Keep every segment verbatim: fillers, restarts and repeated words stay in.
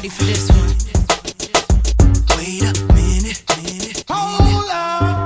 ready for this one. Wait a minute, minute, hold up.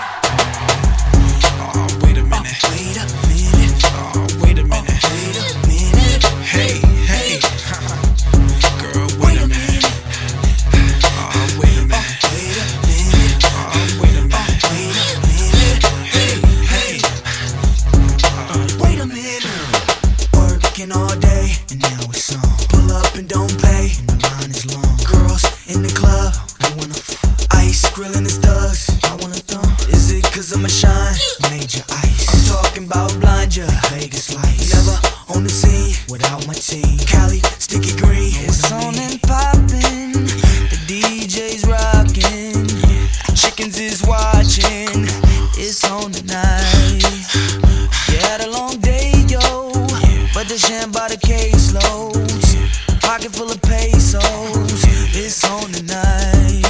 Oh, wait a minute. Wait a minute. Oh, wait a minute. Wait a minute. Hey, hey. Girl, wait a minute. Oh, wait a minute. Wait a minute. Oh, wait a minute. Wait a minute. Hey, hey. Wait a minute. Working all day and now it's on. Pull up and don't pay and the line is long. Girls in the club, I wanna f- ice grilling the studs. I wanna thumb. Is it cause I'm a shine? Major ice. I'm talking about blind ya, Vegas lights. Never on the scene without my team. Cali, sticky green. It's on and poppin'. The D J's rockin'. Chickens is watching. It's on tonight. You had a long day, yo, but the sham by the case loads. Pocket full of pesos. It's on tonight.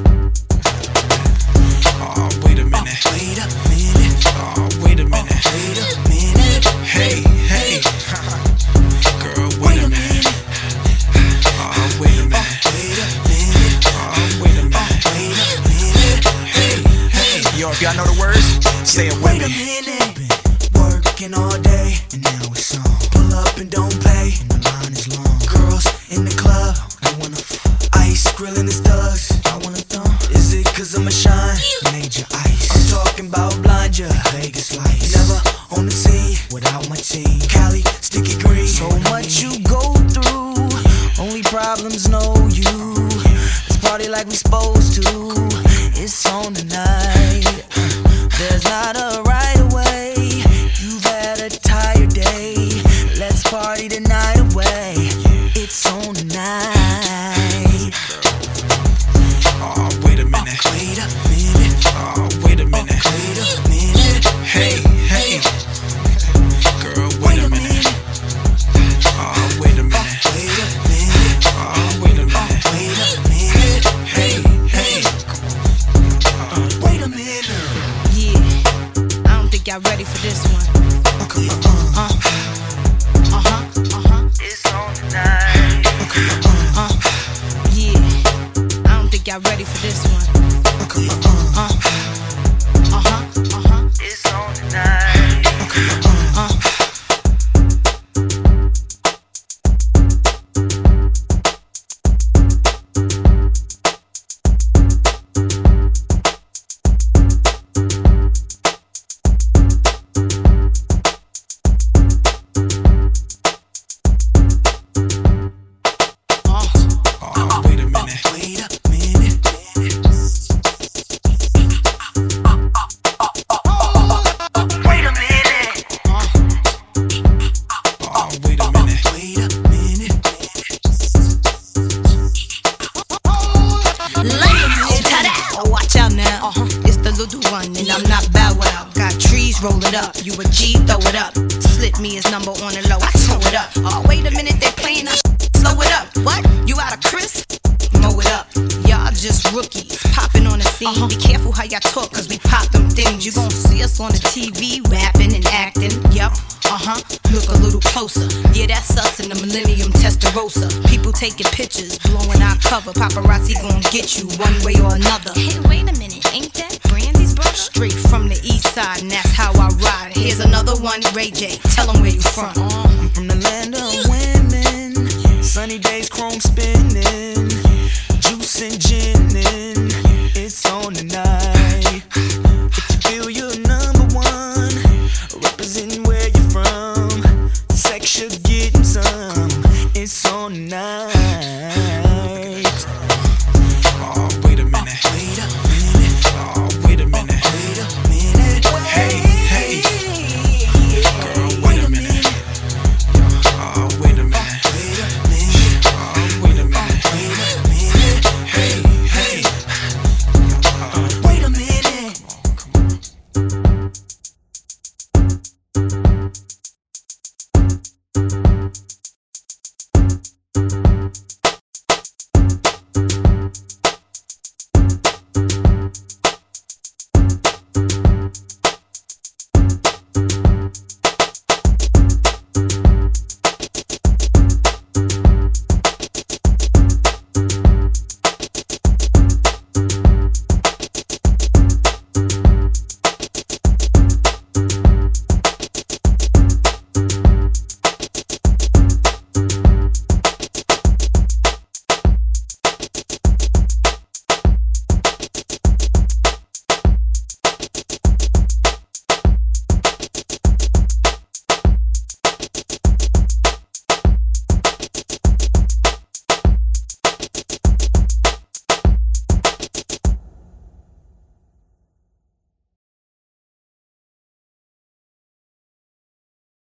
Oh, wait a minute. Wait a minute. Oh, wait a minute. Wait a minute. Hey, hey. Girl, wait a minute. Oh, wait a minute. Wait a minute. Oh, wait a minute. Wait a minute. Hey, hey. Yo, if y'all know the words, say it with Wait a me. minute. Working all day and now it's on. Pull up and don't pay and the line is long. Girls in the club, I wanna f- ice grilling the studs. I wanna thumb. Is it cause I'm a shine? Major ice. I'm talking about blind ya, Vegas lights. Never on the scene without my team. Cali, sticky green. So much you go through, only problems know you. Let's party like we supposed to. It's on tonight. There's not a right away. You've had a tired day. Let's party the night away. It's on tonight. Oh, wait a minute. Wait a minute. Oh, wait a minute. Wait a minute. Hey, hey. Girl, wait a minute. Oh, wait a minute. Wait a minute. Oh, wait a minute. Wait a minute. Hey, hey. Wait a minute. Yeah, I don't think y'all ready for this one. Okay, uh, Uh, uh-huh, uh-huh, it's on tonight. Okay, uh, uh, yeah, I don't think y'all ready for this one. okay, uh, Uh, uh-huh, uh-huh, it's on tonight. Okay, uh, uh. Oh, wait a minute. wait a minute. Wait a minute. Oh, wait a minute. Wait a minute. Oh, watch out now. Uh-huh. It's the little one, and I'm not Bow Wow. Got trees, roll it up. You a G, throw it up. Slip me his number on the low, I tow it up. Oh, wait a minute, they playing, I slow it up. What? You out of Chris? Mow it up. Y'all just rookies, popping on the scene. Uh-huh. Be careful how y'all talk, cause we pop them things. You gon' see us on the T V, rapping and acting. Yup. Uh-huh, look a little closer. Yeah, that's us in the Millennium Testarossa. People taking pictures, blowing our cover. Paparazzi gon' get you one way or another. Hey, wait a minute, ain't that Brandy's brother? Straight from the east side, and that's how I ride. Here's another one, Ray J. Tell 'em where you from. I'm from the land of